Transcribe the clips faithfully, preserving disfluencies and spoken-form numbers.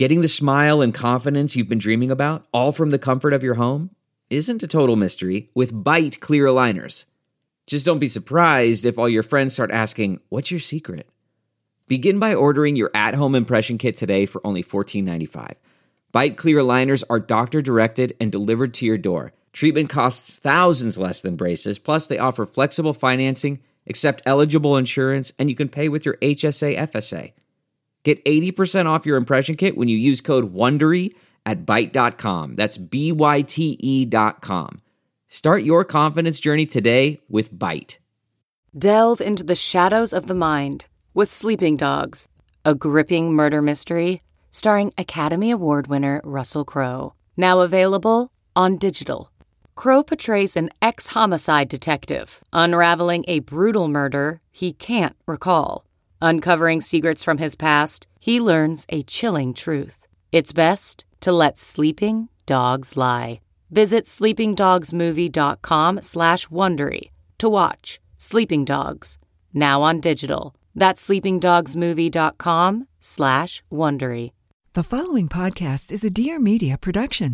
Getting the smile and confidence you've been dreaming about, all from the comfort of your home, isn't a total mystery with Byte clear aligners. Just don't be surprised if all your friends start asking, "What's your secret?" Begin by ordering your at-home impression kit today for only fourteen ninety-five. Byte clear aligners are doctor-directed and delivered to your door. Treatment costs thousands less than braces, plus they offer flexible financing, accept eligible insurance, and you can pay with your H S A F S A. Get eighty percent off your impression kit when you use code WONDERY at byte dot com. That's B Y T E dot com. Start your confidence journey today with Byte. Delve into the shadows of the mind with Sleeping Dogs, a gripping murder mystery starring Academy Award winner Russell Crowe. Now available on digital. Crowe portrays an ex-homicide detective unraveling a brutal murder he can't recall. Uncovering secrets from his past, he learns a chilling truth. It's best to let sleeping dogs lie. Visit sleepingdogsmovie.com slash Wondery to watch Sleeping Dogs, now on digital. That's sleepingdogsmovie.com slash Wondery. The following podcast is a Dear Media production.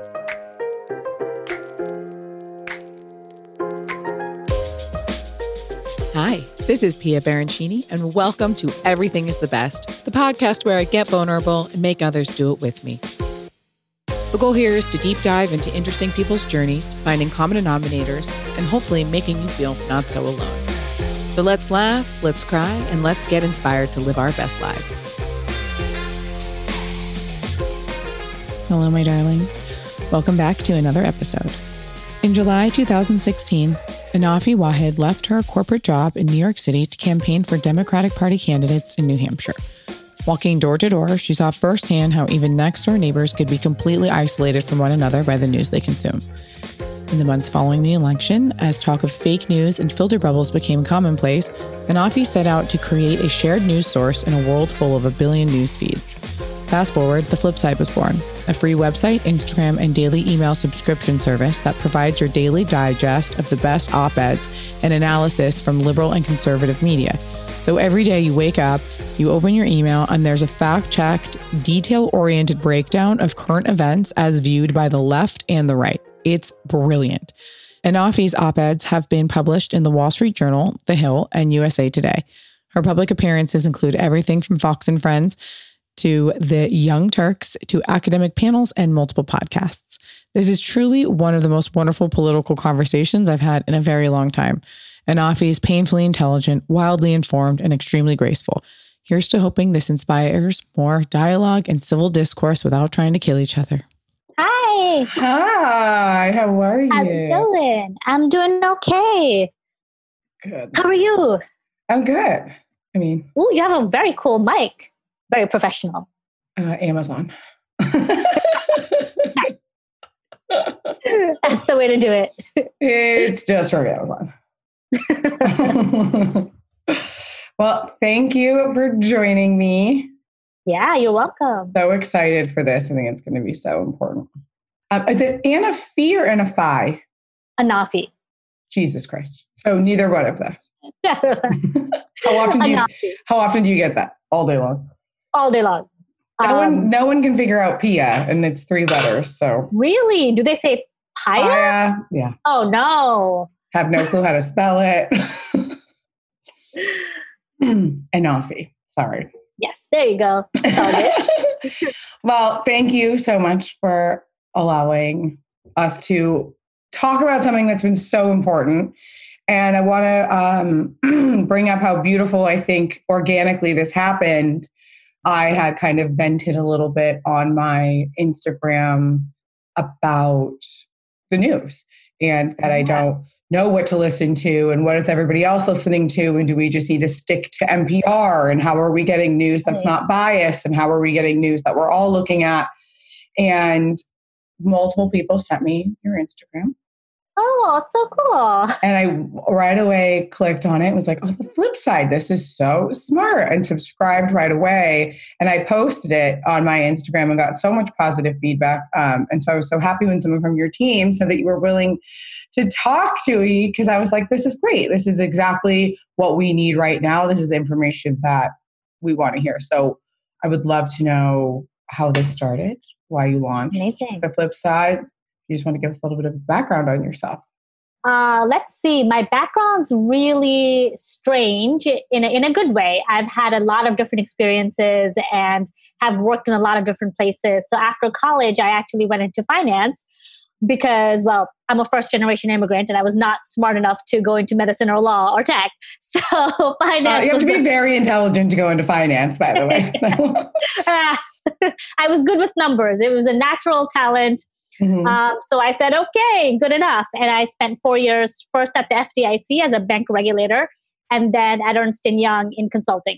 Hi, this is Pia Baroncini, and welcome to Everything is the Best, the podcast where I get vulnerable and make others do it with me. The goal here is to deep dive into interesting people's journeys, finding common denominators, and hopefully making you feel not so alone. So let's laugh, let's cry, and let's get inspired to live our best lives. Hello, my darlings. Welcome back to another episode. In July two thousand sixteen, Anafi Wahed left her corporate job in New York City to campaign for Democratic Party candidates in New Hampshire. Walking door to door, she saw firsthand how even next-door neighbors could be completely isolated from one another by the news they consume. In the months following the election, as talk of fake news and filter bubbles became commonplace, Anafi set out to create a shared news source in a world full of a billion news feeds. Fast forward, The Flip Side was born, a free website, Instagram, and daily email subscription service that provides your daily digest of the best op-eds and analysis from liberal and conservative media. So every day you wake up, you open your email, and there's a fact-checked, detail-oriented breakdown of current events as viewed by the left and the right. It's brilliant. Anafi's op-eds have been published in the Wall Street Journal, The Hill, and U S A Today. Her public appearances include everything from Fox and Friends to the Young Turks, to academic panels and multiple podcasts. This is truly one of the most wonderful political conversations I've had in a very long time. Anafi is painfully intelligent, wildly informed, and extremely graceful. Here's to hoping this inspires more dialogue and civil discourse without trying to kill each other. Hi. Hi, how are you? How's it going? I'm doing okay. Good. How are you? I'm good. I mean... Ooh, you have a very cool mic. Very professional. Uh, Amazon. That's the way to do it. It's just from Amazon. Well, thank you for joining me. Yeah, you're welcome. So excited for this. I think it's going to be so important. Um, is it Anafi or Anafi? Anafi. Jesus Christ. So neither one of those. how often do you, how often do you get that? All day long? All day long. No, um, one, no one can figure out Pia, and it's three letters. So really? Do they say Pia? Pia? Yeah. Oh, no. Have no clue how to spell it. Anafi. Sorry. Yes, there you go. It's all good. Well, thank you so much for allowing us to talk about something that's been so important. And I want to um, bring up how beautiful I think organically this happened. I had kind of vented a little bit on my Instagram about the news and that I don't know what to listen to and what is everybody else listening to, and do we just need to stick to N P R, and how are we getting news that's not biased, and how are we getting news that we're all looking at. And multiple people sent me your Instagram. Oh, it's so cool. And I right away clicked on it and was like, oh, the flip side, this is so smart, and subscribed right away. And I posted it on my Instagram and got so much positive feedback. Um, and so I was so happy when someone from your team said that you were willing to talk to me, because I was like, this is great. This is exactly what we need right now. This is the information that we want to hear. So I would love to know how this started, why you launched Amazing. The Flip Side. You just want to give us a little bit of background on yourself. Uh, let's see. My background's really strange in a, in a good way. I've had a lot of different experiences and have worked in a lot of different places. So after college, I actually went into finance because, well, I'm a first generation immigrant and I was not smart enough to go into medicine or law or tech. So finance. Uh, you have to be the- very intelligent to go into finance, by the way. So. I was good with numbers. It was a natural talent. Mm-hmm. Um, so I said, okay, good enough. And I spent four years first at the F D I C as a bank regulator and then at Ernst and Young in consulting.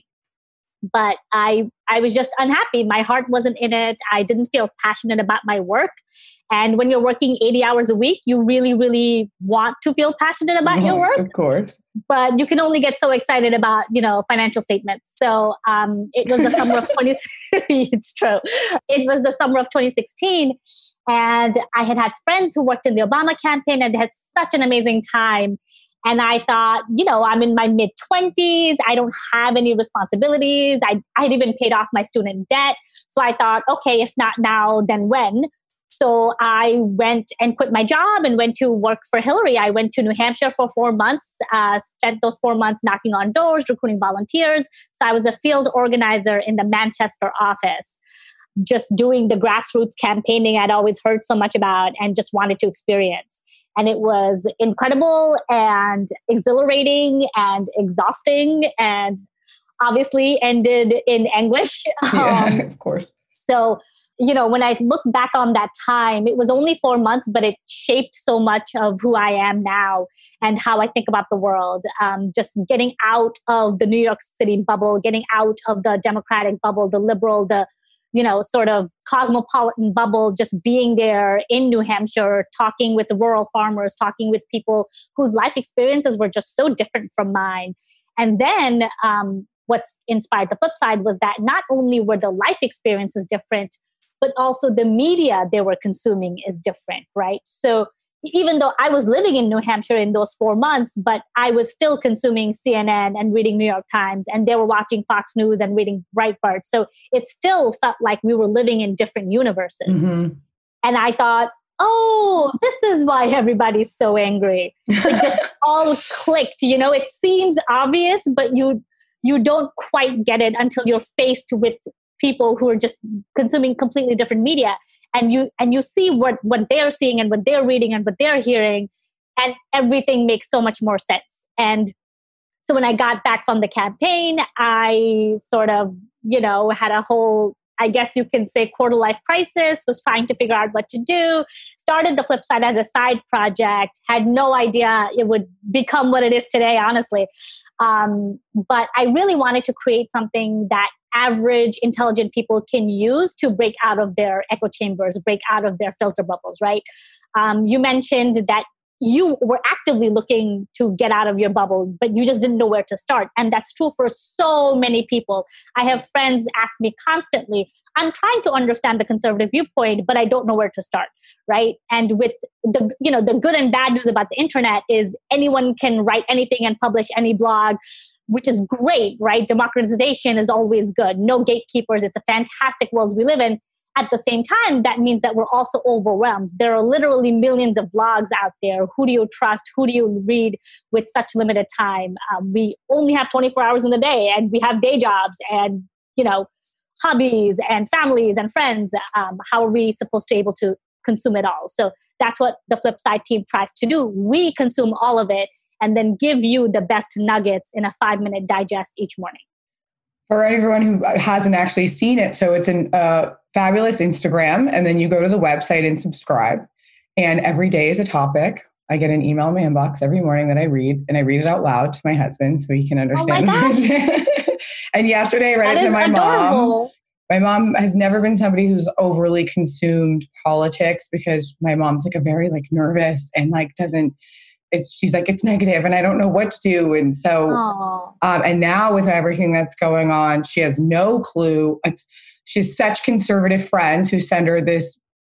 But I, I was just unhappy. My heart wasn't in it. I didn't feel passionate about my work. And when you're working eighty hours a week, you really, really want to feel passionate about Mm-hmm. your work. Of course. But you can only get so excited about, you know, financial statements. So um, it was the summer of twenty. It's true. It was the summer of twenty sixteen, and I had had friends who worked in the Obama campaign, and they had such an amazing time. And I thought, you know, I'm in my mid twenties. I don't have any responsibilities. I I had even paid off my student debt. So I thought, okay, if not now, then when? So I went and quit my job and went to work for Hillary. I went to New Hampshire for four months, uh, spent those four months knocking on doors, recruiting volunteers. So I was a field organizer in the Manchester office, just doing the grassroots campaigning I'd always heard so much about and just wanted to experience. And it was incredible and exhilarating and exhausting and obviously ended in anguish. Yeah, Um, of course. So, you know, when I look back on that time, it was only four months, but it shaped so much of who I am now and how I think about the world. Um, just getting out of the New York City bubble, getting out of the Democratic bubble, the liberal, the, you know, sort of cosmopolitan bubble, just being there in New Hampshire, talking with the rural farmers, talking with people whose life experiences were just so different from mine. And then um, what's inspired The Flip Side was that not only were the life experiences different, but also the media they were consuming is different, right? So even though I was living in New Hampshire in those four months, but I was still consuming C N N and reading New York Times, and they were watching Fox News and reading Breitbart. So it still felt like we were living in different universes. Mm-hmm. And I thought, oh, this is why everybody's so angry. It just all clicked. You know, it seems obvious, but you you don't quite get it until you're faced with people who are just consuming completely different media, and you and you see what what they're seeing and what they're reading and what they're hearing, and everything makes so much more sense. And so when I got back from the campaign, I sort of, you know, had a whole, I guess you can say, quarter life crisis, was trying to figure out what to do, started The Flip Side as a side project, had no idea it would become what it is today, honestly. Um, but I really wanted to create something that average intelligent people can use to break out of their echo chambers, break out of their filter bubbles, right? Um, you mentioned that you were actively looking to get out of your bubble, but you just didn't know where to start. And that's true for so many people. I have friends ask me constantly, I'm trying to understand the conservative viewpoint, but I don't know where to start, right? And with the, you know, the good and bad news about the internet is anyone can write anything and publish any blog, which is great, right? Democratization is always good. No gatekeepers. It's a fantastic world we live in. At the same time, that means that we're also overwhelmed. There are literally millions of blogs out there. Who do you trust? Who do you read with such limited time? Um, we only have twenty-four hours in the day, and we have day jobs and, you know, hobbies and families and friends. Um, how are we supposed to be able to consume it all? So that's what the Flip Side team tries to do. We consume all of it and then give you the best nuggets in a five-minute digest each morning. For everyone who hasn't actually seen it, so it's a uh, fabulous Instagram, and then you go to the website and subscribe. And every day is a topic. I get an email in my inbox every morning that I read, and I read it out loud to my husband so he can understand. Oh my gosh. And yesterday I read That it to is my adorable. mom. My mom has never been somebody who's overly consumed politics because my mom's like a very like nervous and like doesn't. It's she's like, it's negative and I don't know what to do. And so, um, and now with everything that's going on, she has no clue. It's, she's such conservative friends who send her this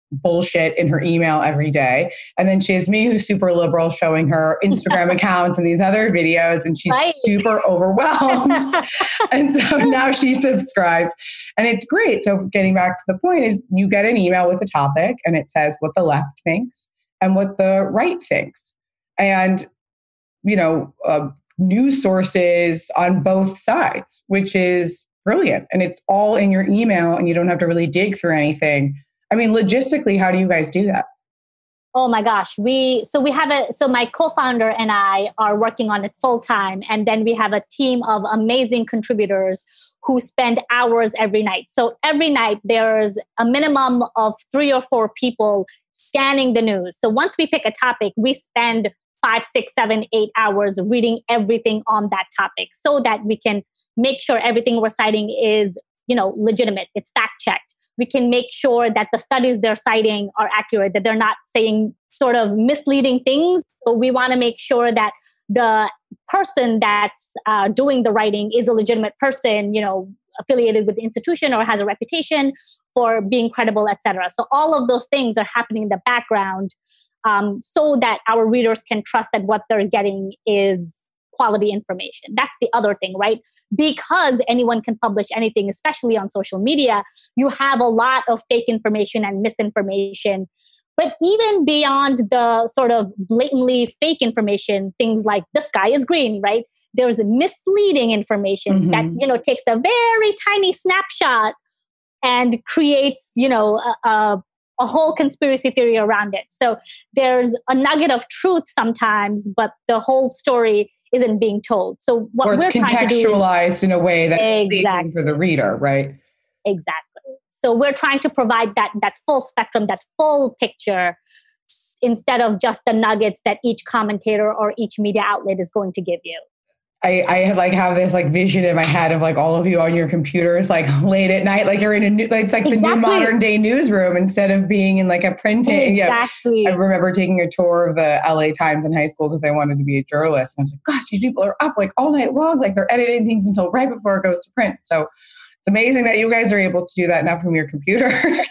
bullshit in her email every day. And then she has me who's super liberal showing her Instagram accounts and these other videos, and she's right. super overwhelmed. And so now she subscribes and it's great. So getting back to the point is you get an email with a topic and it says what the left thinks and what the right thinks. And, you know, uh, news sources on both sides, which is brilliant. And it's all in your email and you don't have to really dig through anything. I mean, logistically, how do you guys do that? Oh my gosh. We, so we have a, so my co-founder and I are working on it full time. And then we have a team of amazing contributors who spend hours every night. So every night there's a minimum of three or four people scanning the news. So once we pick a topic, we spend five, six, seven, eight hours reading everything on that topic so that we can make sure everything we're citing is, you know, legitimate. It's fact checked. We can make sure that the studies they're citing are accurate, that they're not saying sort of misleading things. So we want to make sure that the person that's uh, doing the writing is a legitimate person, you know, affiliated with the institution or has a reputation for being credible, et cetera. So all of those things are happening in the background um, so that our readers can trust that what they're getting is quality information. That's the other thing, right? Because anyone can publish anything, especially on social media, you have a lot of fake information and misinformation. But even beyond the sort of blatantly fake information, things like the sky is green, right? There's misleading information mm-hmm. that, you know, takes a very tiny snapshot and creates, you know, a, a, a whole conspiracy theory around it. So there's a nugget of truth sometimes, but the whole story isn't being told. So what or it's we're trying to do contextualized in a way that's exactly. pleasing for the reader, right? Exactly. So we're trying to provide that that full spectrum, that full picture, instead of just the nuggets that each commentator or each media outlet is going to give you. I, I like have this like vision in my head of like all of you on your computers, like late at night, like you're in a new, like, it's like exactly. the new modern day newsroom instead of being in like a printing. Exactly. Yeah. I remember taking a tour of the L A Times in high school because I wanted to be a journalist. And I was like, gosh, these people are up like all night long. Like they're editing things until right before it goes to print. So it's amazing that you guys are able to do that now from your computer.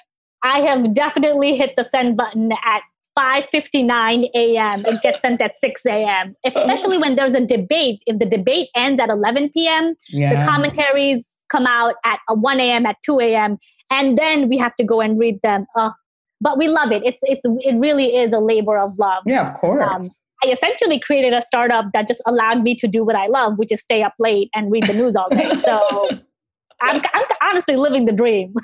I have definitely hit the send button at five fifty-nine a.m. It gets sent at six a.m. Especially when there's a debate. If the debate ends at eleven p.m., yeah. the commentaries come out at one a.m., at two a.m., and then we have to go and read them. Uh, but we love it. It's it's it really is a labor of love. Yeah, of course. Um, I essentially created a startup that just allowed me to do what I love, which is stay up late and read the news all day. So I'm, I'm honestly living the dream.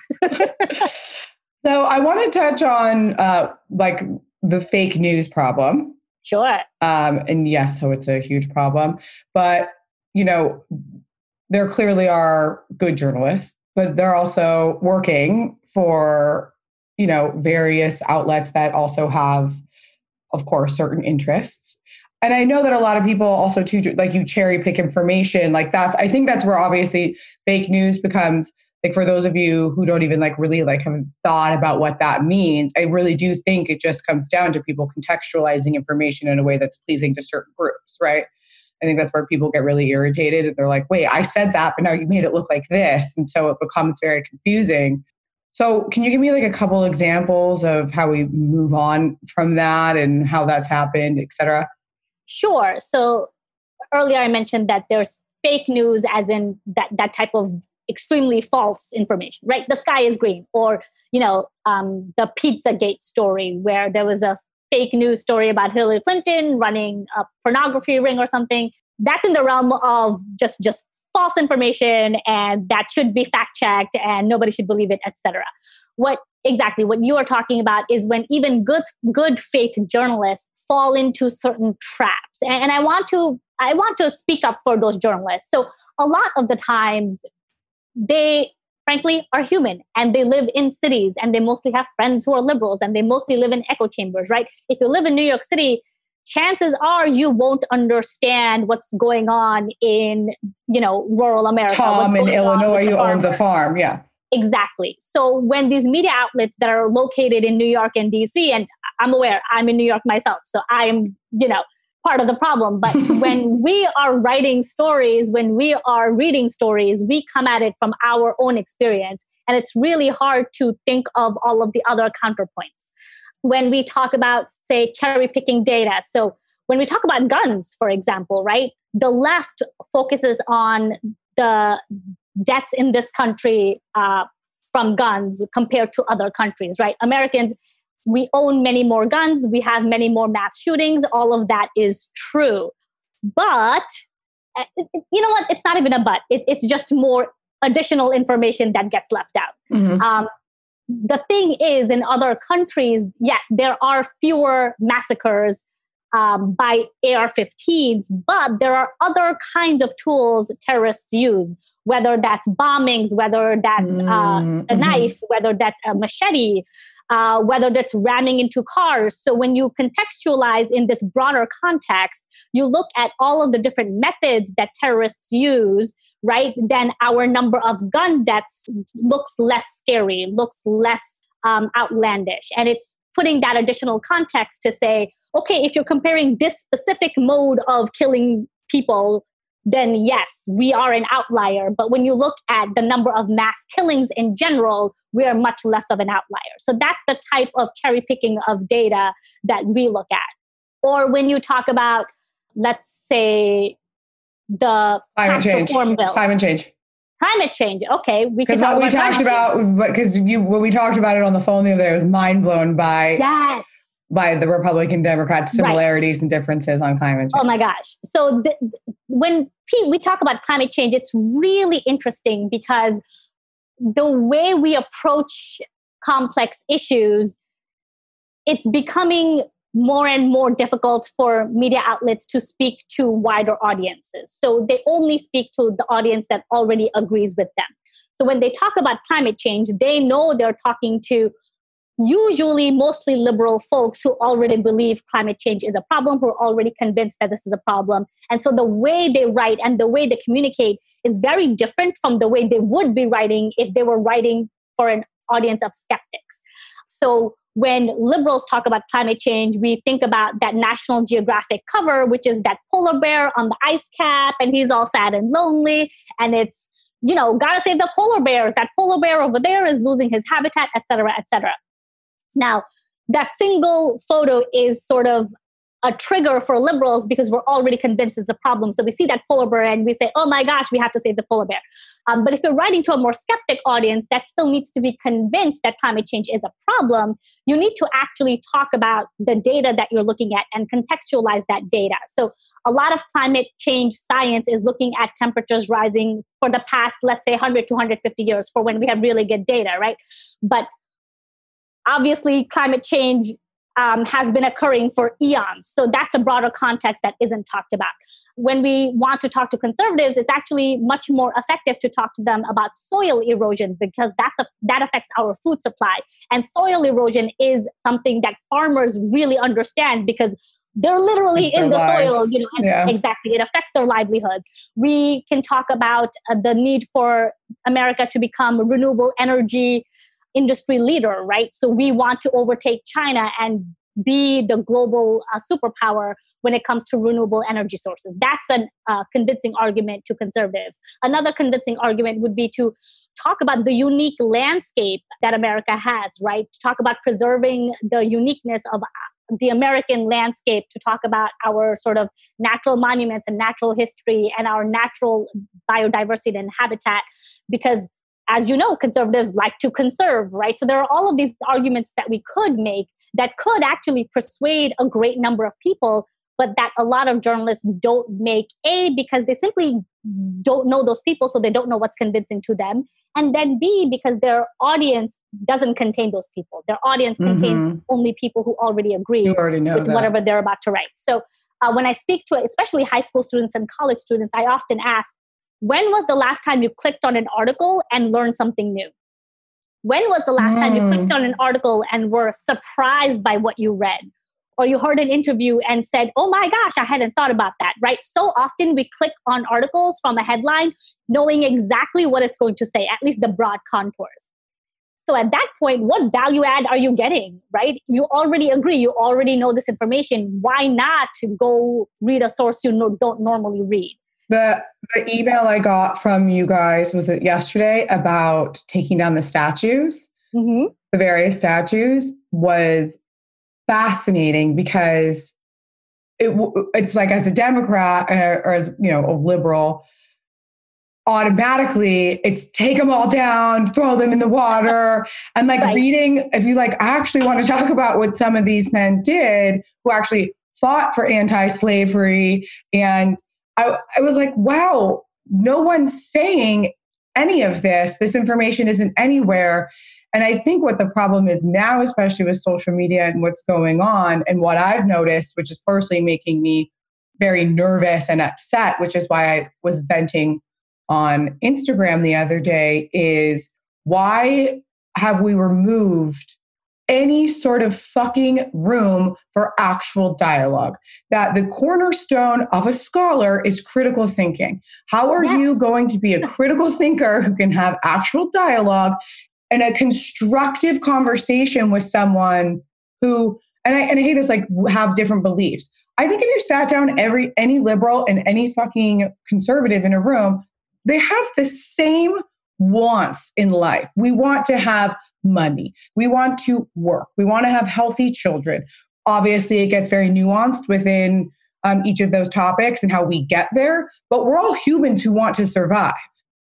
So I want to touch on uh, like the fake news problem. Sure. Um, and yes, so it's a huge problem. But, you know, there clearly are good journalists, but they're also working for, you know, various outlets that also have, of course, certain interests. And I know that a lot of people also too, like you cherry pick information like that. I think that's where obviously fake news becomes, like for those of you who don't even like really like have thought about what that means, I really do think it just comes down to people contextualizing information in a way that's pleasing to certain groups, right? I think that's where people get really irritated and they're like, wait, I said that, but now you made it look like this. And so it becomes very confusing. So can you give me like a couple examples of how we move on from that and how that's happened, et cetera? Sure. So earlier I mentioned that there's fake news as in that, that type of extremely false information, right? The sky is green, or, you know, um, the Pizzagate story where there was a fake news story about Hillary Clinton running a pornography ring or something. That's in the realm of just, just false information, and that should be fact checked and nobody should believe it, et cetera. What exactly what you are talking about is when even good, good faith journalists fall into certain traps. And, and I want to, I want to speak up for those journalists. So a lot of the times, they frankly are human and they live in cities and they mostly have friends who are liberals and they mostly live in echo chambers, right? If you live in New York City, chances are you won't understand what's going on in, you know, rural America. Tom in Illinois who owns a farm. Yeah. Exactly. So when these media outlets that are located in New York and D C, and I'm aware I'm in New York myself, so I'm, you know, part of the problem. But when we are writing stories, when we are reading stories, we come at it from our own experience. And it's really hard to think of all of the other counterpoints. When we talk about, say, cherry picking data. So when we talk about guns, for example, right, the left focuses on the deaths in this country uh, from guns compared to other countries, right? Americans, we own many more guns. We have many more mass shootings. All of that is true. But, you know what? It's not even a but. It, it's just more additional information that gets left out. Mm-hmm. Um, the thing is, in other countries, yes, there are fewer massacres um, by A R fifteens, but there are other kinds of tools terrorists use, whether that's bombings, whether that's uh, mm-hmm. a knife, whether that's a machete, uh, whether that's ramming into cars. So when you contextualize in this broader context, you look at all of the different methods that terrorists use, right? Then our number of gun deaths looks less scary, looks less um, outlandish. And it's putting that additional context to say, okay, if you're comparing this specific mode of killing people, then yes, we are an outlier. But when you look at the number of mass killings in general, we are much less of an outlier. So that's the type of cherry picking of data that we look at. Or when you talk about, let's say, the climate tax change. reform bill. Climate change. Climate change. Okay, we can Because talk what we about talked about, because you when we talked about it on the phone the other day, I was mind blown by yes. by the Republican Democrat similarities right. and differences on climate change. Oh my gosh. So th- when Pete, we talk about climate change, it's really interesting because the way we approach complex issues, it's becoming more and more difficult for media outlets to speak to wider audiences. So they only speak to the audience that already agrees with them. So when they talk about climate change, they know they're talking to usually mostly liberal folks who already believe climate change is a problem, who are already convinced that this is a problem. And so the way they write and the way they communicate is very different from the way they would be writing if they were writing for an audience of skeptics. So when liberals talk about climate change, we think about that National Geographic cover, which is that polar bear on the ice cap, and he's all sad and lonely. And it's, you know, gotta save the polar bears. That polar bear over there is losing his habitat, et cetera, et cetera. Now, that single photo is sort of a trigger for liberals because we're already convinced it's a problem. So we see that polar bear and we say, oh my gosh, we have to save the polar bear. Um, but if you're writing to a more skeptic audience that still needs to be convinced that climate change is a problem, you need to actually talk about the data that you're looking at and contextualize that data. So a lot of climate change science is looking at temperatures rising for the past, let's say, one hundred to one hundred fifty years for when we have really good data, right? But obviously, climate change um, has been occurring for eons. So that's a broader context that isn't talked about. When we want to talk to conservatives, it's actually much more effective to talk to them about soil erosion because that's a, that affects our food supply. And soil erosion is something that farmers really understand because they're literally in the lives. soil. You know, yeah. Exactly. It affects their livelihoods. We can talk about uh, the need for America to become a renewable energy industry leader, right? So we want to overtake China and be the global uh, superpower when it comes to renewable energy sources. That's a uh, convincing argument to conservatives. Another convincing argument would be to talk about the unique landscape that America has, right? To talk about preserving the uniqueness of the American landscape, to talk about our sort of natural monuments and natural history and our natural biodiversity and habitat, because as you know, conservatives like to conserve, right? So there are all of these arguments that we could make that could actually persuade a great number of people, but that a lot of journalists don't make, A, because they simply don't know those people, so they don't know what's convincing to them, and then B, because their audience doesn't contain those people. Their audience mm-hmm. contains only people who already agree you already know with that. whatever they're about to write. So uh, when I speak to especially high school students and college students, I often ask, when was the last time you clicked on an article and learned something new? When was the last mm. time you clicked on an article and were surprised by what you read? Or you heard an interview and said, oh my gosh, I hadn't thought about that, right? So often we click on articles from a headline knowing exactly what it's going to say, at least the broad contours. So at that point, what value add are you getting, right? You already agree. You already know this information. Why not go read a source you no, don't normally read? The, the email I got from you guys, was it yesterday, about taking down the statues, mm-hmm. the various statues, was fascinating because it, it's like, as a Democrat or, or as, you know, a liberal, automatically it's take them all down, throw them in the water. And like right. reading, if you like actually want to talk about what some of these men did who actually fought for anti-slavery, and I, I was like, wow, no one's saying any of this. This information isn't anywhere. And I think what the problem is now, especially with social media and what's going on, and what I've noticed, which is personally making me very nervous and upset, which is why I was venting on Instagram the other day, is why have we removed any sort of fucking room for actual dialogue? That the cornerstone of a scholar is critical thinking. How are yes. you going to be a critical thinker who can have actual dialogue and a constructive conversation with someone who, and I, and I hate this, like, have different beliefs? I think if you sat down every any liberal and any fucking conservative in a room, they have the same wants in life. We want to have money. We want to work. We want to have healthy children. Obviously, it gets very nuanced within um, each of those topics and how we get there, but we're all humans who want to survive.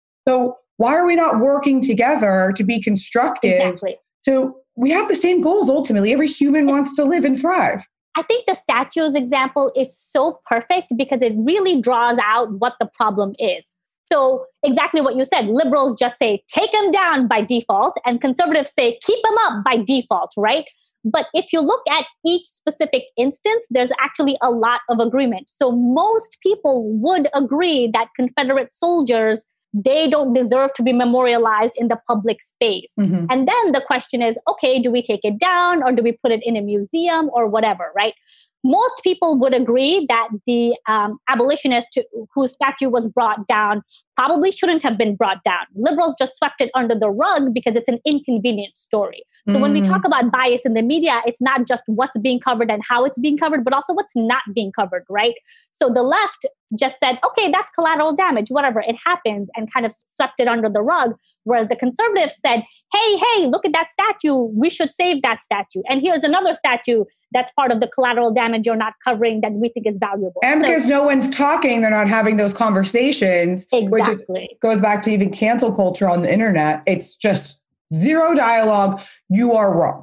So why are we not working together to be constructive? Exactly. So we have the same goals ultimately. Every human wants to live and thrive. I think the statues example is so perfect because it really draws out what the problem is. So exactly what you said, liberals just say, take them down by default, and conservatives say, keep them up by default, right? But if you look at each specific instance, there's actually a lot of agreement. So most people would agree that Confederate soldiers, they don't deserve to be memorialized in the public space. Mm-hmm. And then the question is, okay, do we take it down or do we put it in a museum or whatever, right? Most people would agree that the um, abolitionist to, whose statue was brought down probably shouldn't have been brought down. Liberals just swept it under the rug because it's an inconvenient story. So mm. when we talk about bias in the media, it's not just what's being covered and how it's being covered, but also what's not being covered, right? So the left just said, okay, that's collateral damage, whatever, it happens, and kind of swept it under the rug. Whereas the conservatives said, hey, hey, look at that statue. We should save that statue. And here's another statue that's part of the collateral damage you're not covering that we think is valuable. And so, because no one's talking, they're not having those conversations. Exactly. Which is, goes back to even cancel culture on the internet. It's just zero dialogue. You are wrong.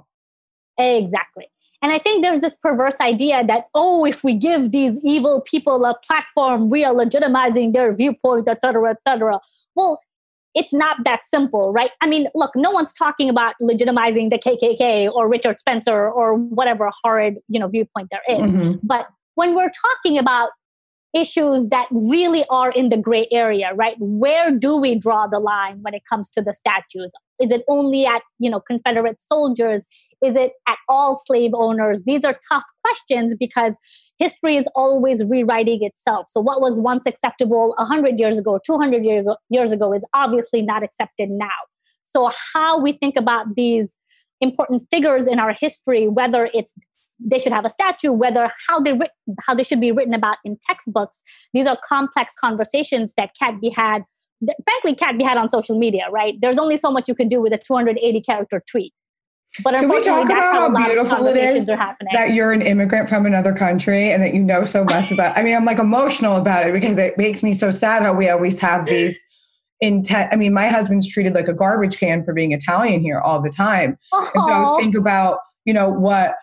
Exactly. And I think there's this perverse idea that, oh, if we give these evil people a platform, we are legitimizing their viewpoint, et cetera, et cetera. Well, it's not that simple, right? I mean, look, no one's talking about legitimizing the K K K or Richard Spencer or whatever horrid, you know, viewpoint there is. Mm-hmm. But when we're talking about issues that really are in the gray area, right? Where do we draw the line when it comes to the statues? Is it only at, you know, Confederate soldiers? Is it at all slave owners? These are tough questions because history is always rewriting itself. So what was once acceptable one hundred years ago, two hundred years ago is obviously not accepted now. So how we think about these important figures in our history, whether it's they should have a statue, whether how they writ- how they should be written about in textbooks. These are complex conversations that can't be had, that frankly can't be had on social media, right? There's only so much you can do with a two hundred eighty character tweet. But Can we talk about how, how beautiful it is are happening. that you're an immigrant from another country and that you know so much about, I mean, I'm like emotional about it because it makes me so sad how we always have these intent. I mean, my husband's treated like a garbage can for being Italian here all the time. Oh. And so think about, you know, what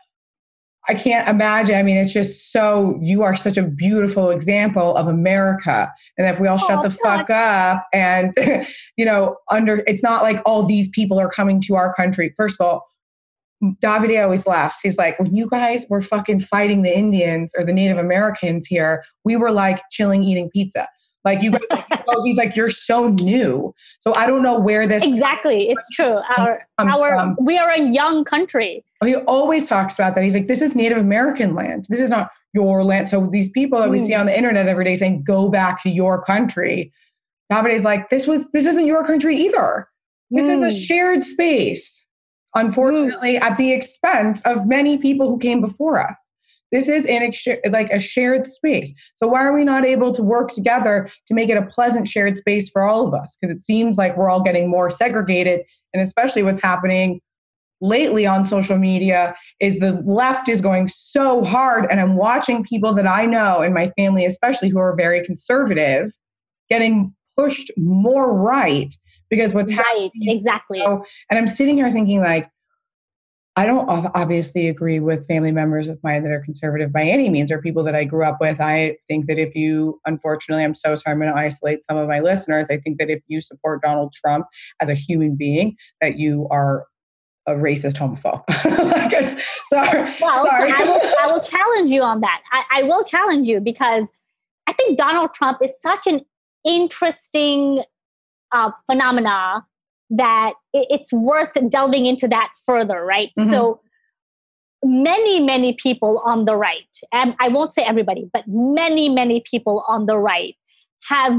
I can't imagine. I mean, it's just so, you are such a beautiful example of America. And if we all oh, shut the gosh. fuck up and, you know, under, it's not like all these people are coming to our country. First of all, Davide always laughs. He's like, when you guys were fucking fighting the Indians or the Native Americans here, we were like chilling, eating pizza. Like you guys, like, oh, he's like, you're so new. So I don't know where this exactly. It's true. Our our from. we are a young country. He always talks about that. He's like, this is Native American land. This is not your land. So these people that we mm. see on the internet every day saying, go back to your country. Davide's like, this was this isn't your country either. This mm. is a shared space. unfortunately, mm. at the expense of many people who came before us. This is in ex- like a shared space. So why are we not able to work together to make it a pleasant shared space for all of us? Because it seems like we're all getting more segregated, and especially what's happening lately on social media is the left is going so hard, and I'm watching people that I know in my family, especially who are very conservative, getting pushed more right because what's right, happening. Exactly. You know, and I'm sitting here thinking like, I don't obviously agree with family members of mine that are conservative by any means, or people that I grew up with. I think that if you, unfortunately, I'm so sorry, I'm going to isolate some of my listeners. I think that if you support Donald Trump as a human being, that you are a racist homophobe. I guess, sorry. Well, sorry. So I will, I will challenge you on that. I, I will challenge you because I think Donald Trump is such an interesting uh, phenomena that it's worth delving into that further, right? Mm-hmm. So many, many people on the right, and I won't say everybody, but many, many people on the right have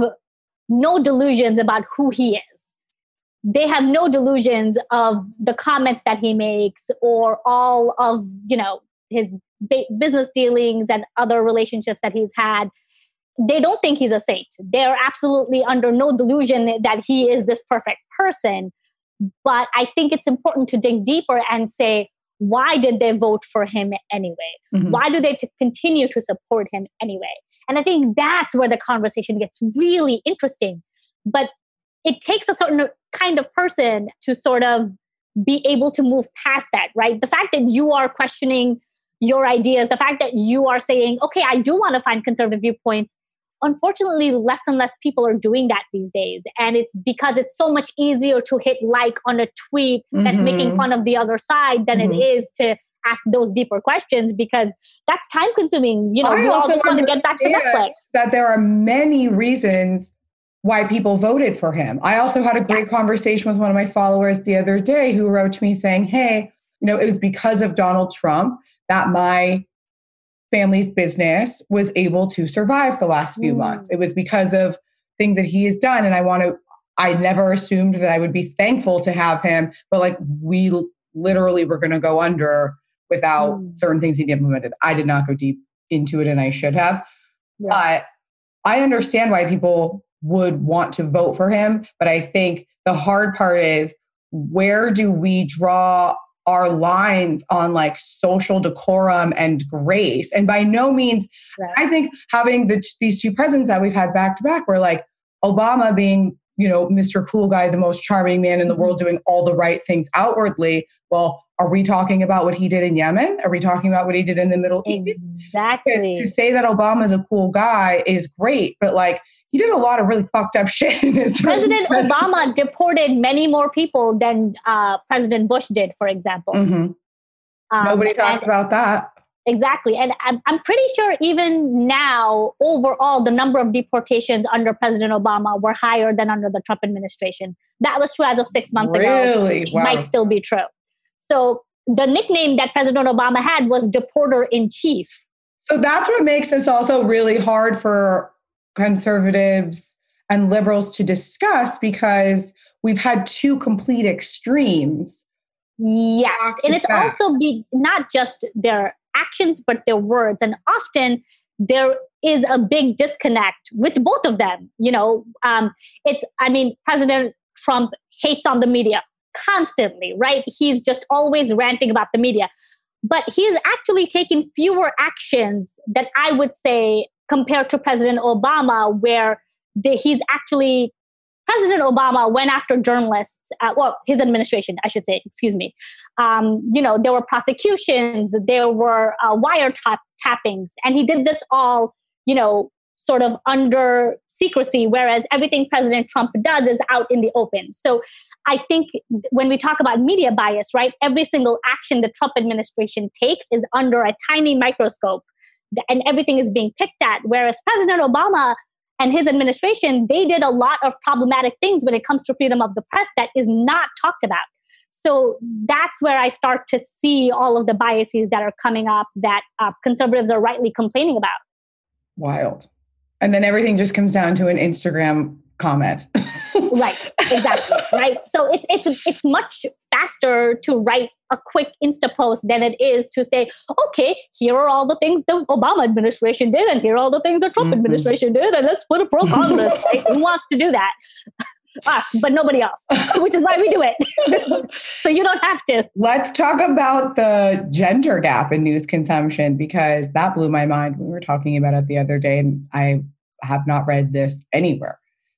no delusions about who he is. They have no delusions of the comments that he makes or all of, you know, his ba- business dealings and other relationships that he's had. They don't think he's a saint. They're absolutely under no delusion that he is this perfect person. But I think it's important to dig deeper and say, why did they vote for him anyway? Mm-hmm. Why do they t- continue to support him anyway? And I think that's where the conversation gets really interesting. But it takes a certain kind of person to sort of be able to move past that, right? The fact that you are questioning your ideas, the fact that you are saying, okay, I do want to find conservative viewpoints. Unfortunately, less and less people are doing that these days. And it's because it's so much easier to hit like on a tweet mm-hmm. that's making fun of the other side than mm-hmm. it is to ask those deeper questions, because that's time consuming. You know, I we all just want to get back to Netflix. That there are many reasons why people voted for him. I also had a great yes. conversation with one of my followers the other day who wrote to me saying, hey, you know, it was because of Donald Trump that my family's business was able to survive the last few mm. months. It was because of things that he has done. And I want to, I never assumed that I would be thankful to have him, but like we literally were going to go under without mm. certain things he implemented. I did not go deep into it and I should have, yeah. but I understand why people would want to vote for him. But I think the hard part is, where do we draw our lines on like social decorum and grace? And by no means, right. I think having the, these two presidents that we've had back to back were like Obama being, you know, Mister Cool Guy, the most charming man in the mm-hmm. world, doing all the right things outwardly. Well, are we talking about what he did in Yemen? Are we talking about what he did in the Middle East? Exactly. Because to say that Obama is a cool guy is great, but like, he did a lot of really fucked up shit in his President Obama deported many more people than uh, President Bush did, for example. Mm-hmm. Um, Nobody talks and, about that. Exactly. And I'm, I'm pretty sure even now, overall, the number of deportations under President Obama were higher than under the Trump administration. That was true as of six months really? ago. Really? It wow. might still be true. So the nickname that President Obama had was Deporter in Chief. So that's what makes this also really hard for conservatives and liberals to discuss, because we've had two complete extremes. Yes. And it's back. also be not just their actions, but their words. And often there is a big disconnect with both of them. You know, um, it's, I mean, President Trump hates on the media constantly, right? He's just always ranting about the media. But he's actually taken fewer actions that I would say compared to President Obama, where the, he's actually, President Obama went after journalists, uh, well, his administration, I should say, excuse me. Um, you know, there were prosecutions, there were uh, wiretap tappings, and he did this all, you know, sort of under secrecy, whereas everything President Trump does is out in the open. So I think when we talk about media bias, right, every single action the Trump administration takes is under a tiny microscope, and everything is being picked at. Whereas President Obama and his administration, they did a lot of problematic things when it comes to freedom of the press that is not talked about. So that's where I start to see all of the biases that are coming up that uh, conservatives are rightly complaining about. Wild. And then everything just comes down to an Instagram comment. Right, exactly, right. So it's it's it's much faster to write a quick Insta post than it is to say, okay, here are all the things the Obama administration did, and here are all the things the Trump mm-hmm. administration did, and let's put a pro con list. Right? Who wants to do that? Us, but nobody else, which is why we do it. So you don't have to. Let's talk about the gender gap in news consumption, because that blew my mind when we were talking about it the other day, and I have not read this anywhere.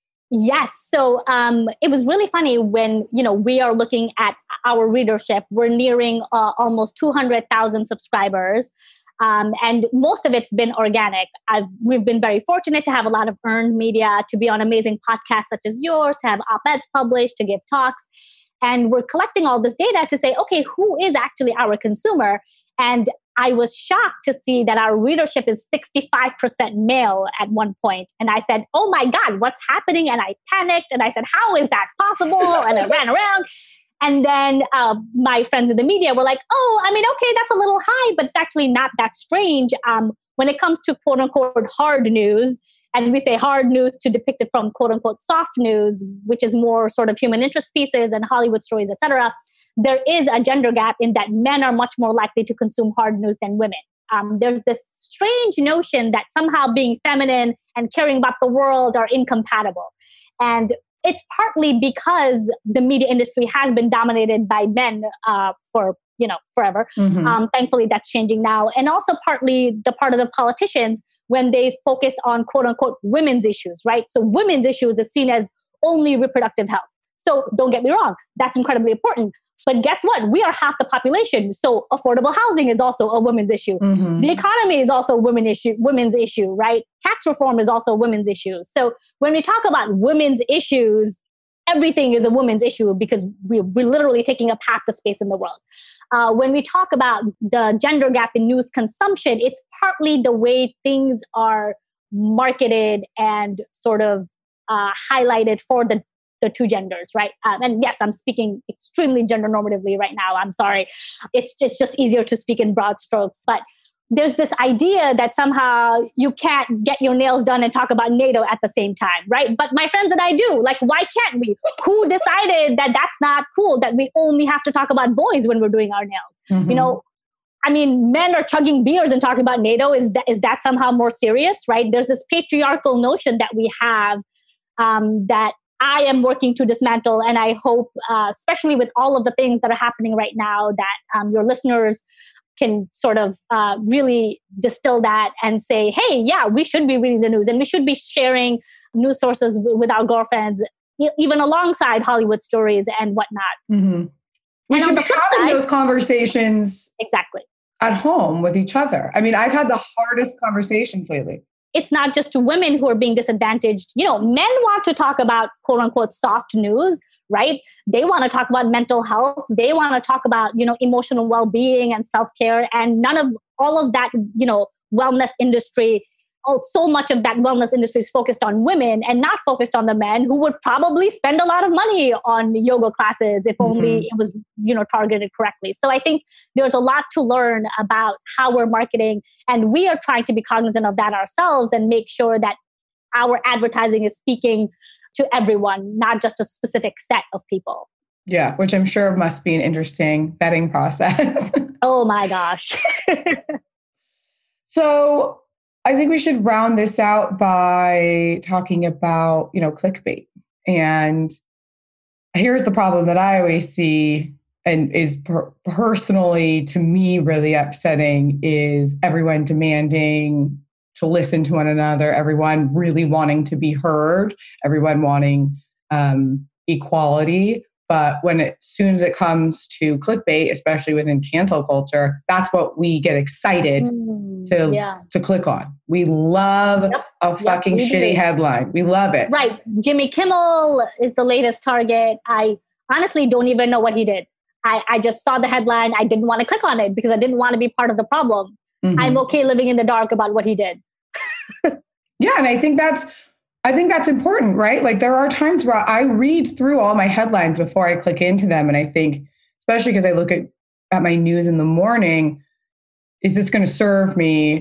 Yes. So um, it was really funny when, you know, we are looking at our readership. We're nearing uh, almost two hundred thousand subscribers. Um, and most of it's been organic. I've, we've been very fortunate to have a lot of earned media, to be on amazing podcasts such as yours, to have op-eds published, to give talks. And we're collecting all this data to say, okay, who is actually our consumer? And I was shocked to see that our readership is sixty-five percent male at one point. And I said, oh my God, what's happening? And I panicked and I said, how is that possible? And I ran around. And then uh, my friends in the media were like, oh, I mean, okay, that's a little high, but it's actually not that strange. Um, when it comes to quote unquote hard news, and we say hard news to depict it from quote unquote soft news, which is more sort of human interest pieces and Hollywood stories, et cetera, there is a gender gap in that men are much more likely to consume hard news than women. Um, there's this strange notion that somehow being feminine and caring about the world are incompatible. And it's partly because the media industry has been dominated by men uh, for, you know, forever. Mm-hmm. Um, thankfully, that's changing now. And also partly the part of the politicians when they focus on quote unquote women's issues, right? So women's issues is seen as only reproductive health. So don't get me wrong, that's incredibly important. But guess what? We are half the population. So affordable housing is also a women's issue. Mm-hmm. The economy is also a women issue, women's issue, right? Tax reform is also a women's issue. So when we talk about women's issues, everything is a women's issue because we, we're literally taking up half the space in the world. Uh, when we talk about the gender gap in news consumption, it's partly the way things are marketed and sort of uh, highlighted for the the two genders, right? Um, and yes, I'm speaking extremely gender normatively right now. I'm sorry. It's, it's just easier to speak in broad strokes. But there's this idea that somehow you can't get your nails done and talk about NATO at the same time, right? But my friends and I do. Like, why can't we? Who decided that that's not cool, that we only have to talk about boys when we're doing our nails? Mm-hmm. You know, I mean, men are chugging beers and talking about NATO. Is that, is that somehow more serious, right? There's this patriarchal notion that we have um, that I am working to dismantle. And I hope, uh, especially with all of the things that are happening right now, that um, your listeners can sort of uh, really distill that and say, hey, yeah, we should be reading the news and we should be sharing news sources w- with our girlfriends, even alongside Hollywood stories and whatnot. Mm-hmm. We and should be having side, those conversations exactly at home with each other. I mean, I've had the hardest conversations lately. It's not just to women who are being disadvantaged. You know, men want to talk about quote unquote soft news, right? They want to talk about mental health. They want to talk about, you know, emotional well-being and self-care. And none of all of that, you know, wellness industry, oh, so much of that wellness industry is focused on women and not focused on the men who would probably spend a lot of money on yoga classes if only mm-hmm. it was, you know, targeted correctly. So I think there's a lot to learn about how we're marketing, and we are trying to be cognizant of that ourselves and make sure that our advertising is speaking to everyone, not just a specific set of people. Yeah, which I'm sure must be an interesting vetting process. Oh my gosh. So I think we should round this out by talking about, you know, clickbait. And here's the problem that I always see and is per- personally to me really upsetting is everyone demanding to listen to one another, everyone really wanting to be heard, everyone wanting um, equality. But when it, as soon as it comes to clickbait, especially within cancel culture, that's what we get excited mm, to, yeah. to click on. We love yep. a fucking yep, shitty do. headline. We love it. Right. Jimmy Kimmel is the latest target. I honestly don't even know what he did. I, I just saw the headline. I didn't want to click on it because I didn't want to be part of the problem. Mm-hmm. I'm okay living in the dark about what he did. Yeah. And I think that's, I think that's important, right? Like there are times where I read through all my headlines before I click into them. And I think, especially because I look at, at my news in the morning, is this going to serve me?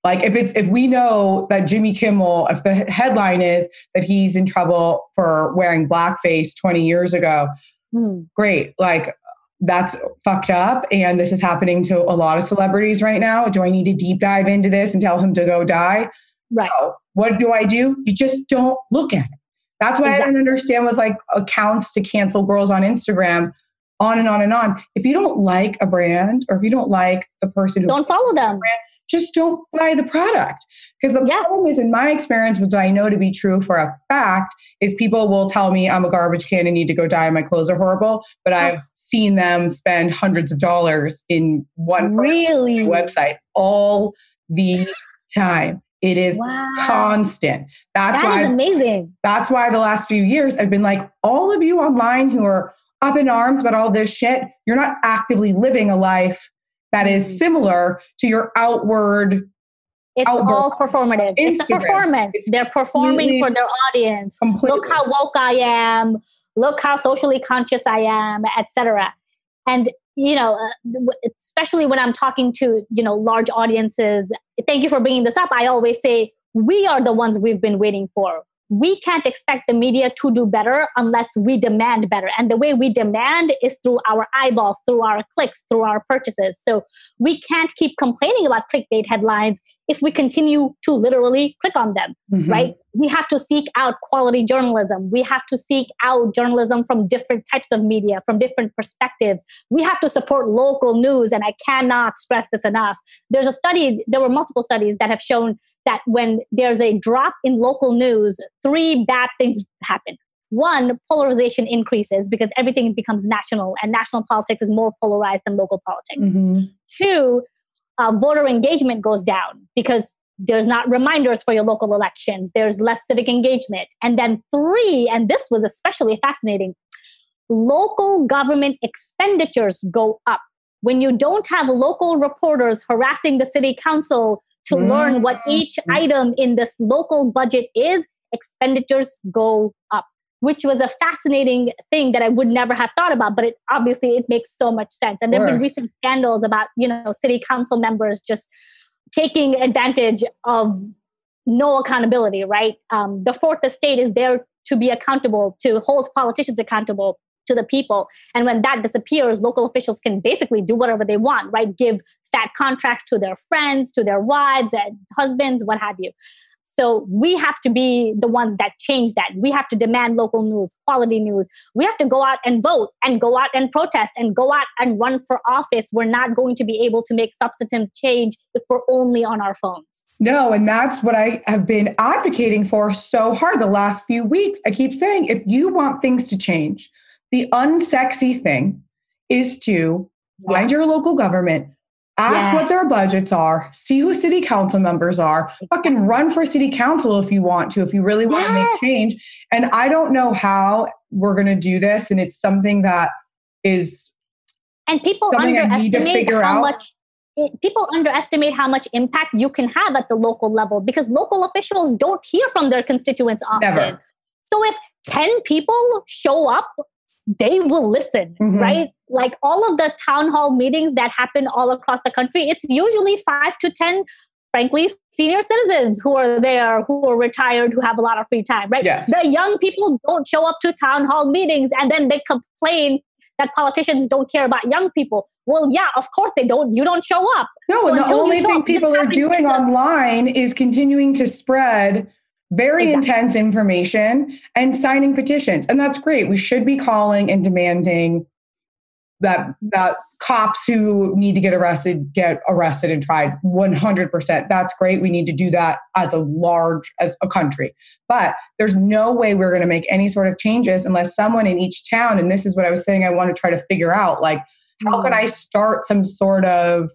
Like if it's, if we know that Jimmy Kimmel, if the headline is that he's in trouble for wearing blackface twenty years ago, mm. great. Like that's fucked up. And this is happening to a lot of celebrities right now. Do I need to deep dive into this and tell him to go die? Right. No. What do I do? You just don't look at it. That's why exactly. I don't understand with like accounts to cancel girls on Instagram, on and on and on. If you don't like a brand or if you don't like the person who don't follow them, brand, just don't buy the product. Because the yeah. problem is, in my experience, which I know to be true for a fact, is people will tell me I'm a garbage can and need to go die. My clothes are horrible. But oh. I've seen them spend hundreds of dollars in one really? website all the time. It is wow. constant. That's that why is amazing. That's why the last few years I've been like, all of you online who are up in arms about all this shit, you're not actively living a life that is similar to your outward. It's outward all performative. Instagram. It's a performance. It's They're performing for their audience. Completely. Look how woke I am. Look how socially conscious I am, et cetera. And you know, uh, especially when I'm talking to, you know, large audiences, thank you for bringing this up. I always say, we are the ones we've been waiting for. We can't expect the media to do better unless we demand better. And the way we demand is through our eyeballs, through our clicks, through our purchases. So we can't keep complaining about clickbait headlines if we continue to literally click on them, mm-hmm. right? We have to seek out quality journalism. We have to seek out journalism from different types of media, from different perspectives. We have to support local news. And I cannot stress this enough. There's a study, there were multiple studies that have shown that when there's a drop in local news, three bad things happen. One, polarization increases because everything becomes national and national politics is more polarized than local politics. Mm-hmm. Two, uh, voter engagement goes down because there's not reminders for your local elections. There's less civic engagement. And then three, and this was especially fascinating, local government expenditures go up. When you don't have local reporters harassing the city council to mm-hmm. learn what each item in this local budget is, expenditures go up, which was a fascinating thing that I would never have thought about, but it obviously it makes so much sense. And there have been recent scandals about, you know, city council members just taking advantage of no accountability, right? Um, the fourth estate is there to be accountable, to hold politicians accountable to the people. And when that disappears, local officials can basically do whatever they want, right? Give fat contracts to their friends, to their wives and husbands, what have you. So we have to be the ones that change that. We have to demand local news, quality news. We have to go out and vote and go out and protest and go out and run for office. We're not going to be able to make substantive change if we're only on our phones. No, and that's what I have been advocating for so hard the last few weeks. I keep saying, if you want things to change, the unsexy thing is to yeah. find your local government, ask yeah. what their budgets are, see who city council members are, fucking run for city council if you want to, if you really want yes. to make change. And I don't know how we're going to do this. And it's something that is And people underestimate how out. much it, people underestimate how much impact you can have at the local level because local officials don't hear from their constituents often. Never. So if ten people show up, they will listen, mm-hmm. right? Like all of the town hall meetings that happen all across the country, it's usually five to ten, frankly, senior citizens who are there, who are retired, who have a lot of free time, right? Yes. The young people don't show up to town hall meetings and then they complain that politicians don't care about young people. Well, yeah, of course they don't. You don't show up. No, so and the only thing up, people are doing online is continuing to spread very exactly. intense information and signing petitions. And that's great. We should be calling and demanding that that cops who need to get arrested, get arrested and tried one hundred percent. That's great. We need to do that as a large, as a country. But there's no way we're going to make any sort of changes unless someone in each town, and this is what I was saying, I want to try to figure out, like, how mm-hmm. could I start some sort of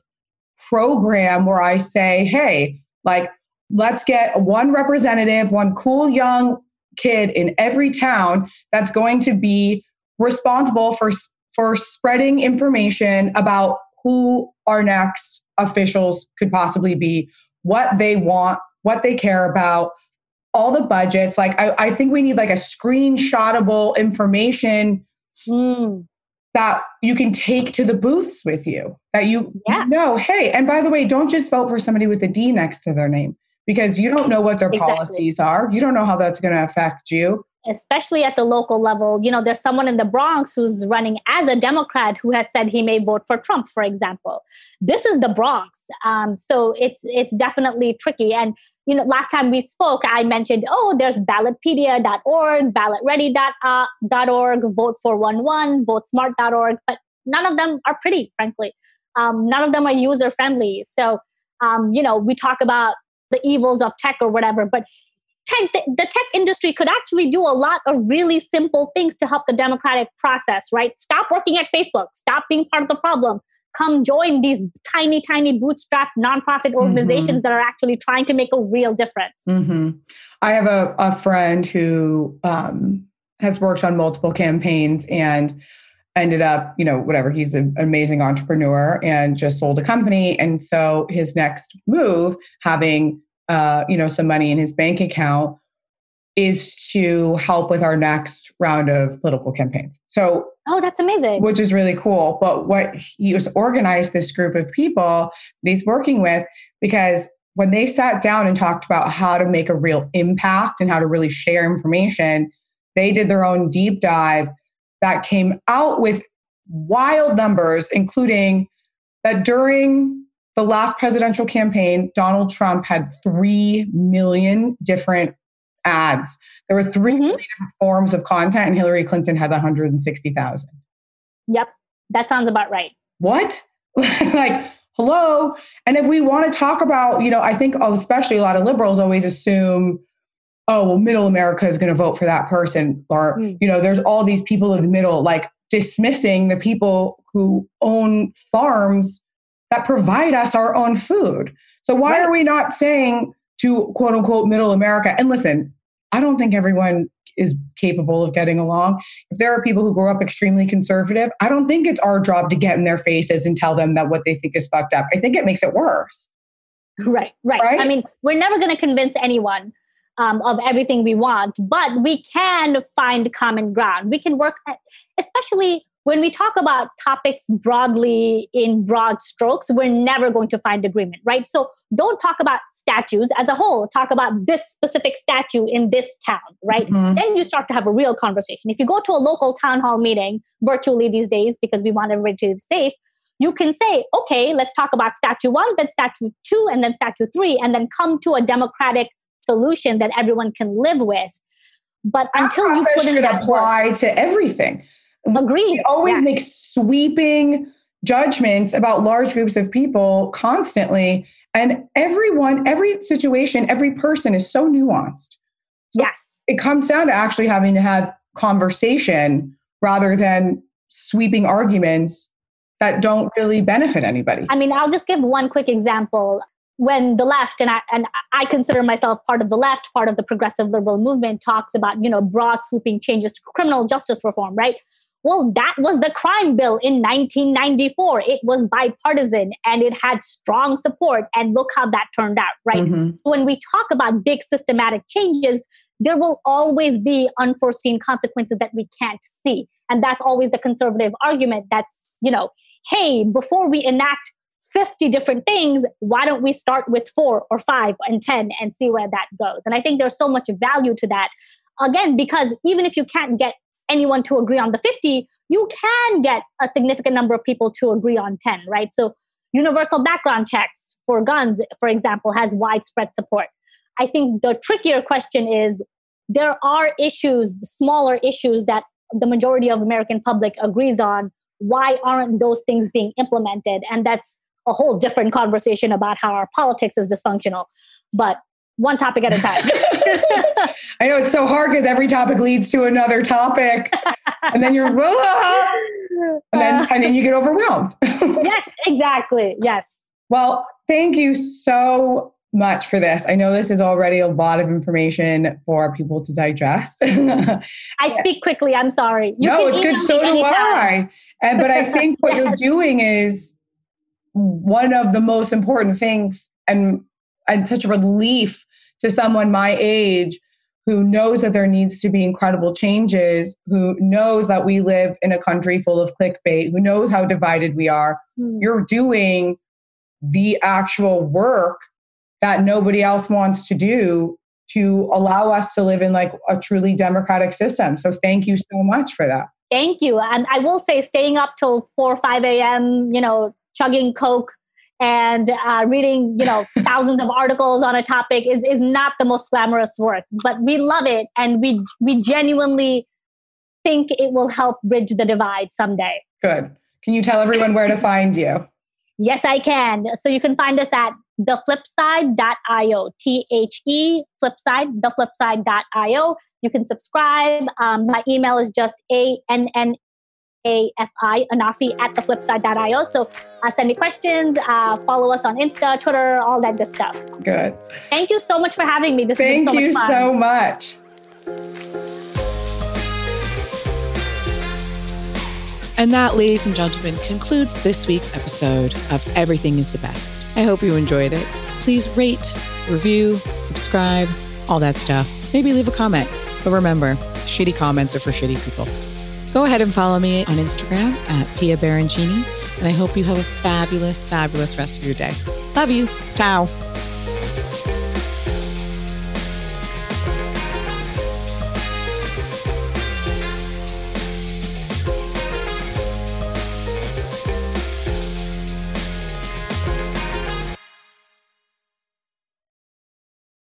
program where I say, hey, like, let's get one representative, one cool young kid in every town that's going to be responsible for, for spreading information about who our next officials could possibly be, what they want, what they care about, all the budgets. Like, I, I think we need like a screenshotable information mm. that you can take to the booths with you, that you, yeah. you know, hey, and by the way, don't just vote for somebody with a D next to their name, because you don't know what their exactly. policies are. You don't know how that's going to affect you. Especially at the local level. You know, there's someone in the Bronx who's running as a Democrat who has said he may vote for Trump, for example. This is the Bronx. Um, so it's it's definitely tricky. And, you know, last time we spoke, I mentioned, oh, there's ballotpedia dot org, ballot ready dot org, vote four one one, vote smart dot org, but none of them are pretty, frankly. Um, none of them are user-friendly. So, um, you know, we talk about the evils of tech or whatever, but Tech, the, the tech industry could actually do a lot of really simple things to help the democratic process, right? Stop working at Facebook. Stop being part of the problem. Come join these tiny, tiny bootstrap nonprofit organizations mm-hmm. that are actually trying to make a real difference. Mm-hmm. I have a, a friend who um, has worked on multiple campaigns and ended up, you know, whatever, he's an amazing entrepreneur and just sold a company. And so his next move, having Uh, you know, some money in his bank account, is to help with our next round of political campaigns. So, oh, that's amazing. Which is really cool. But what he was organized this group of people that he's working with, because when they sat down and talked about how to make a real impact and how to really share information, they did their own deep dive that came out with wild numbers, including that during the last presidential campaign, Donald Trump had three million different ads. There were three mm-hmm. million different forms of content, and Hillary Clinton had one hundred sixty thousand. Yep, that sounds about right. What? Like, hello? And if we want to talk about, you know, I think oh, especially a lot of liberals always assume, oh, well, middle America is going to vote for that person. Or, mm. you know, there's all these people in the middle, like dismissing the people who own farms that provide us our own food. So why right. are we not saying to quote unquote middle America? And listen, I don't think everyone is capable of getting along. If there are people who grow up extremely conservative, I don't think it's our job to get in their faces and tell them that what they think is fucked up. I think it makes it worse. Right, right. right? I mean, we're never going to convince anyone um, of everything we want, but we can find common ground. We can work, at, especially when we talk about topics broadly in broad strokes, we're never going to find agreement, right? So don't talk about statues as a whole. Talk about this specific statue in this town, right? Mm-hmm. Then you start to have a real conversation. If you go to a local town hall meeting virtually these days, because we want everybody to be safe, you can say, okay, let's talk about statue one, then statue two, and then statue three, and then come to a democratic solution that everyone can live with. But that until you put in should that apply work, to everything. Agreed. We always yes. make sweeping judgments about large groups of people constantly. And everyone, every situation, every person is so nuanced. So yes. It comes down to actually having to have conversation rather than sweeping arguments that don't really benefit anybody. I mean, I'll just give one quick example. When the left, and I, and I consider myself part of the left, part of the progressive liberal movement, talks about, you know, broad sweeping changes to criminal justice reform, right? Well, that was the crime bill in nineteen ninety-four. It was bipartisan and it had strong support. And look how that turned out, right? Mm-hmm. So when we talk about big systematic changes, there will always be unforeseen consequences that we can't see. And that's always the conservative argument that's, you know, hey, before we enact fifty different things, why don't we start with four or five and ten and see where that goes? And I think there's so much value to that. Again, because even if you can't get anyone to agree on the fifty, you can get a significant number of people to agree on ten, right? So universal background checks for guns, for example, has widespread support. I think the trickier question is there are issues, smaller issues that the majority of American public agrees on. Why aren't those things being implemented? And that's a whole different conversation about how our politics is dysfunctional. But one topic at a time. I know it's so hard because every topic leads to another topic. And then you're, ah! and then and then you get overwhelmed. Yes, exactly. Yes. Well, thank you so much for this. I know this is already a lot of information for people to digest. I yeah. speak quickly. I'm sorry. You no, it's good. So do I. And but I think what yes. you're doing is one of the most important things, and and such a relief to someone my age who knows that there needs to be incredible changes, who knows that we live in a country full of clickbait, who knows how divided we are. Mm. You're doing the actual work that nobody else wants to do to allow us to live in like a truly democratic system. So thank you so much for that. Thank you. And I will say staying up till four or five a.m., you know, chugging Coke and uh, reading, you know, thousands of articles on a topic is, is not the most glamorous work, but we love it. And we, we genuinely think it will help bridge the divide someday. Good. Can you tell everyone where to find you? Yes, I can. So you can find us at the flipside dot io, T H E, flipside, the flipside dot io. You can subscribe. Um, my email is just A N N A F I, Anafi, at the flipside dot io. So uh, send me questions, uh, follow us on Insta, Twitter, all that good stuff. Good. Thank you so much for having me. This Thank has been so much fun. Thank you so much. And that, ladies and gentlemen, concludes this week's episode of Everything is the Best. I hope you enjoyed it. Please rate, review, subscribe, all that stuff. Maybe leave a comment. But remember, shitty comments are for shitty people. Go ahead and follow me on Instagram at Pia Baroncini. And I hope you have a fabulous, fabulous rest of your day. Love you. Ciao.